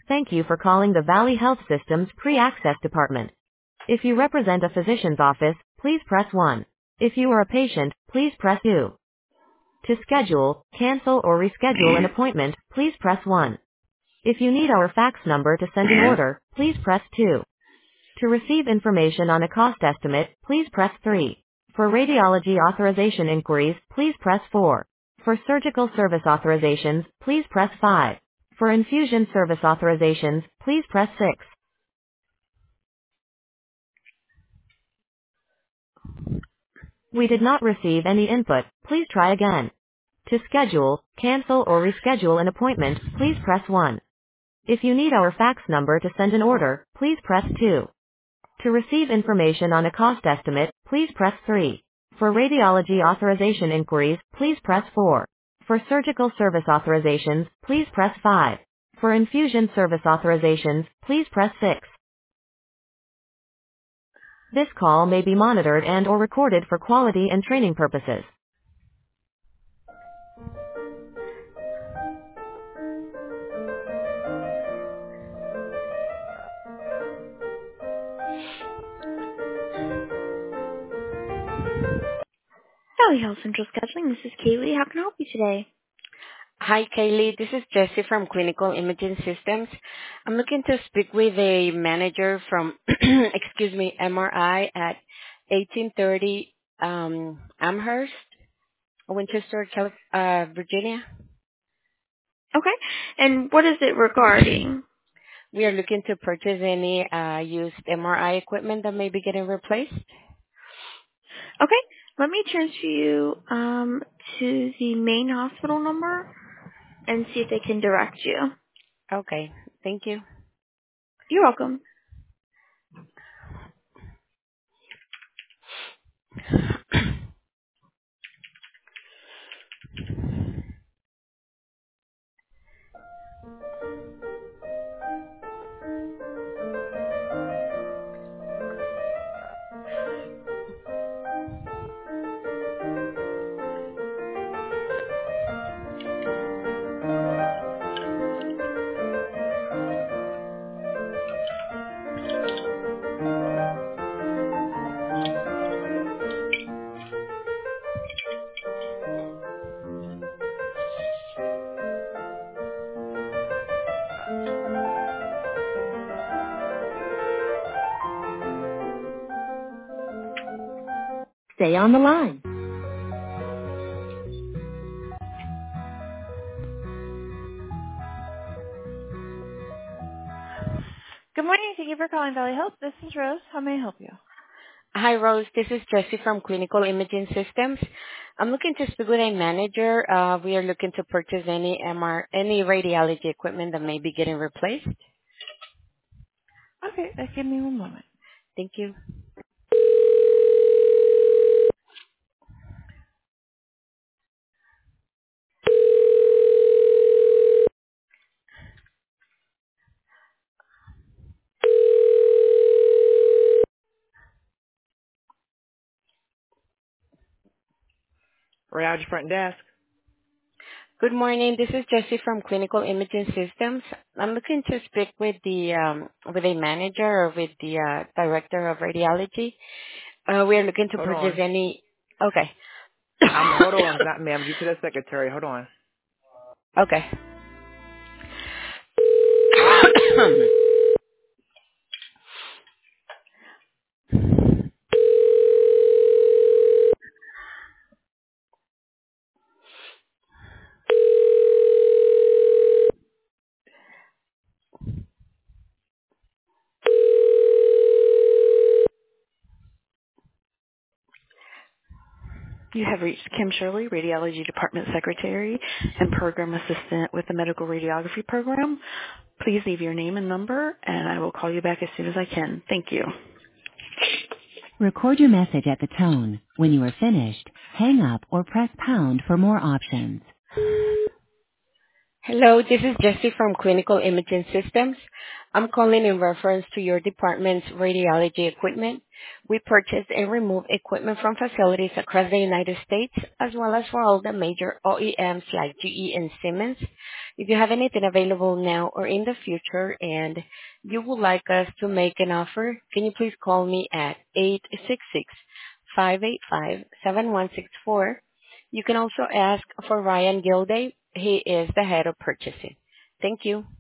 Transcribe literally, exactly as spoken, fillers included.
Thank you for calling the Valley Health System's Pre-Access Department. If you represent a physician's office, please press one. If you are a patient, please press two. To schedule, cancel or reschedule an appointment, please press one. If you need our fax number to send an order, please press two. To receive information on a cost estimate, please press three. For radiology authorization inquiries, please press four. For surgical service authorizations, please press five. For infusion service authorizations, please press six. We did not receive any input. Please try again. To schedule, cancel or reschedule an appointment, please press one. If you need our fax number to send an order, please press two. To receive information on a cost estimate, please press three. For radiology authorization inquiries, please press four. For surgical service authorizations, please press five. For infusion service authorizations, please press six. This call may be monitored and or recorded for quality and training purposes. Valley Health Central Scheduling, this is Kaylee. How can I help you today? Hi, Kaylee. This is Jessie from Clinical Imaging Systems. I'm looking to speak with a manager from, excuse me, M R I at eighteen thirty um, Amherst, Winchester, Calif- uh, Virginia. Okay. And what is it regarding? We are looking to purchase any uh, used M R I equipment that may be getting replaced. Okay. Let me transfer you um, to the main hospital number and see if they can direct you. Okay, thank you. You're welcome. Stay on the line. Good morning. Thank you for calling Valley Health. This is Rose. How may I help you? Hi, Rose. This is Jessie from Clinical Imaging Systems. I'm looking to speak with a manager. Uh, we are looking to purchase any M R, any radiology equipment that may be getting replaced. Okay. Uh, give me one moment. Thank you. Radiology front desk. Good morning. This is Jessie from Clinical Imaging Systems. I'm looking to speak with the um, with a manager or with the uh, director of radiology. Uh, we are looking to Hold purchase on. any. Okay. I'm hold on, not ma'am. Get to the secretary. Hold on. Okay. You have reached Kim Shirley, Radiology Department Secretary and Program Assistant with the Medical Radiography Program. Please leave your name and number, and I will call you back as soon as I can. Thank you. Record your message at the tone. When you are finished, hang up or press pound for more options. Hello, this is Jessie from Clinical Imaging Systems. I'm calling in reference to your department's radiology equipment. We purchase and remove equipment from facilities across the United States, as well as for all the major O E Ms like G E and Siemens. If you have anything available now or in the future and you would like us to make an offer, can you please call me at eight six six, five eight five, seven one six four. You can also ask for Ryan Gilday. He is the head of purchasing. Thank you.